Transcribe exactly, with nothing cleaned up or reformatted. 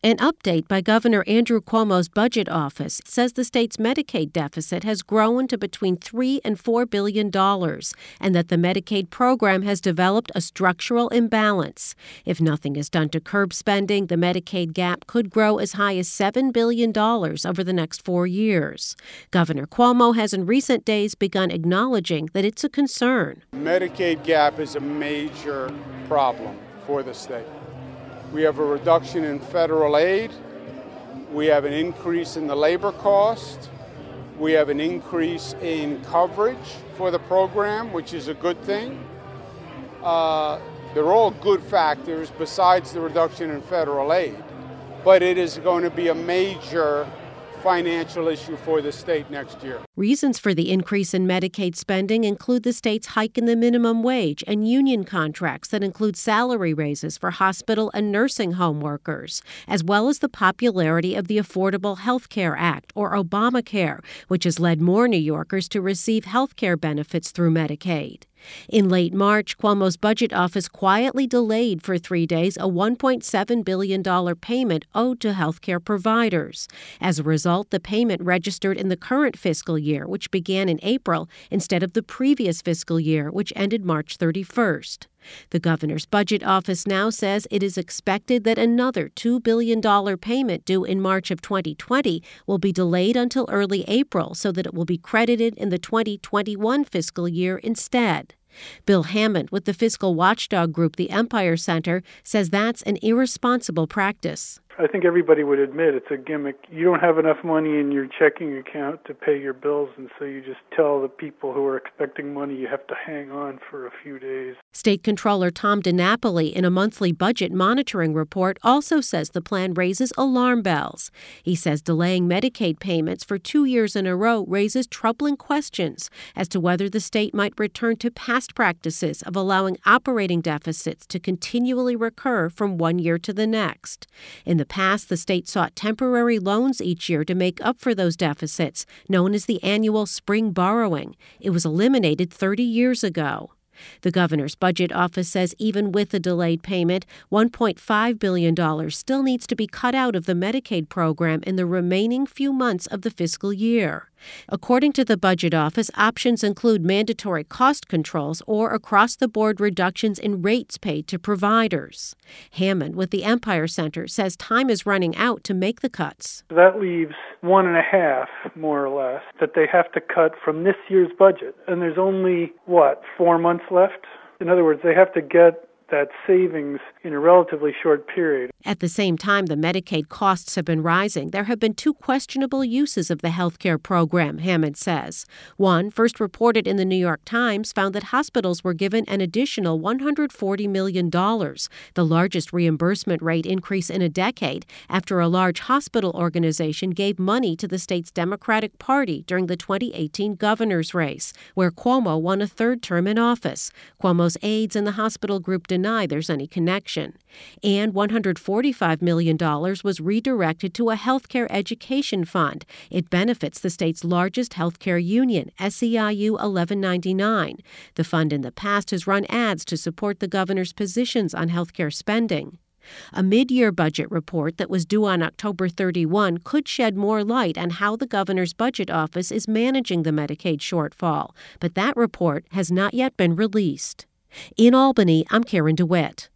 An update by Governor Andrew Cuomo's budget office says the state's Medicaid deficit has grown to between three and four billion dollars, and that the Medicaid program has developed a structural imbalance. If nothing is done to curb spending, the Medicaid gap could grow as high as seven billion dollars over the next four years. Governor Cuomo has in recent days begun acknowledging that it's a concern. Medicaid gap is a major problem for the state. We have a reduction in federal aid. We have an increase in the labor cost. We have an increase in coverage for the program, which is a good thing. Uh, they're all good factors besides the reduction in federal aid. But it is going to be a major financial issue for the state next year. Reasons for the increase in Medicaid spending include the state's hike in the minimum wage and union contracts that include salary raises for hospital and nursing home workers, as well as the popularity of the Affordable Health Care Act, or Obamacare, which has led more New Yorkers to receive health care benefits through Medicaid. In late March, Cuomo's budget office quietly delayed for three days a one point seven billion dollars payment owed to healthcare providers. As a result, the payment registered in the current fiscal year, which began in April, instead of the previous fiscal year, which ended March thirty-first. The governor's budget office now says it is expected that another two billion dollars payment due in March of twenty twenty will be delayed until early April so that it will be credited in the twenty twenty-one fiscal year instead. Bill Hammond with the fiscal watchdog group the Empire Center says that's an irresponsible practice. I think everybody would admit it's a gimmick. You don't have enough money in your checking account to pay your bills, and so you just tell the people who are expecting money you have to hang on for a few days. State Controller Tom DiNapoli, in a monthly budget monitoring report, also says the plan raises alarm bells. He says delaying Medicaid payments for two years in a row raises troubling questions as to whether the state might return to past practices of allowing operating deficits to continually recur from one year to the next. In the past, the state sought temporary loans each year to make up for those deficits, known as the annual spring borrowing. It was eliminated thirty years ago. The governor's budget office says even with the delayed payment, one point five billion dollars still needs to be cut out of the Medicaid program in the remaining few months of the fiscal year. According to the budget office, options include mandatory cost controls or across-the-board reductions in rates paid to providers. Hammond with the Empire Center says time is running out to make the cuts. That leaves one and a half, more or less, that they have to cut from this year's budget. And there's only, what, four months left? In other words, they have to get that savings in a relatively short period. At the same time the Medicaid costs have been rising, there have been two questionable uses of the health care program, Hammond says. One, first reported in the New York Times, found that hospitals were given an additional one hundred forty million dollars, the largest reimbursement rate increase in a decade, after a large hospital organization gave money to the state's Democratic Party during the twenty eighteen governor's race, where Cuomo won a third term in office. Cuomo's aides and the hospital group denied there's any connection. And one hundred forty-five million dollars was redirected to a healthcare education fund. It benefits the state's largest healthcare union, S E I U eleven ninety-nine. The fund in the past has run ads to support the governor's positions on healthcare spending. A mid-year budget report that was due on October thirty-first could shed more light on how the governor's budget office is managing the Medicaid shortfall, but that report has not yet been released. In Albany, I'm Karen DeWitt.